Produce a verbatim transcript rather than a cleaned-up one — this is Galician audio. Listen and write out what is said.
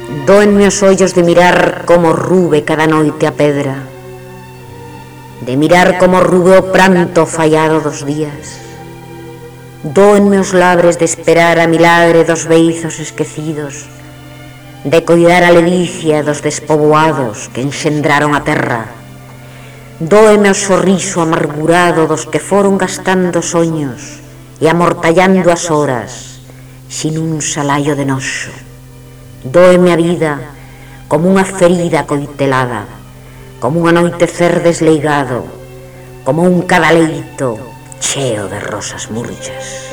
Dóenme os ollos de mirar como rube cada noite a pedra, de mirar como rube o pranto fallado dos días. Dóenme os labres de esperar a milagre dos beizos esquecidos, de coidar a ledicia dos despoboados que enxendraron a terra. Dóeme o sorriso amargurado dos que foron gastando soños e amortallando as horas sin un salaio de noxo. Dóeme a vida como unha ferida coitelada, como un anoitecer desleigado, como un cadaleito cheo de rosas murchas.